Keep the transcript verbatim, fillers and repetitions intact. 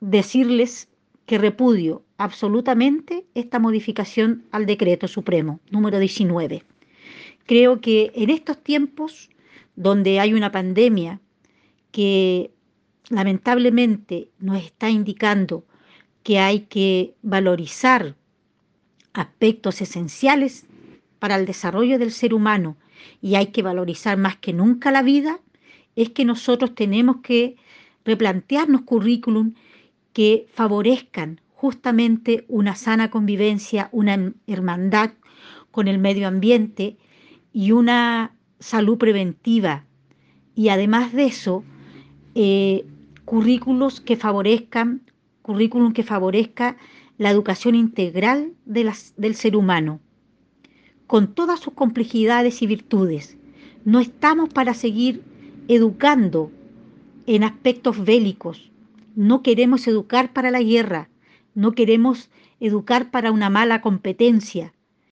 decirles que repudio absolutamente esta modificación al decreto supremo número diecinueve. Creo que en estos tiempos donde hay una pandemia que lamentablemente nos está indicando que hay que valorizar aspectos esenciales para el desarrollo del ser humano y hay que valorizar más que nunca la vida, es que nosotros tenemos que replantearnos currículum que favorezcan justamente una sana convivencia, una hermandad con el medio ambiente y una salud preventiva. Y además de eso, eh, currículos que favorezcan, currículum que favorezca la educación integral de las, del ser humano, con todas sus complejidades y virtudes. No estamos para seguir educando en aspectos bélicos. No queremos educar para la guerra, no queremos educar para una mala competencia,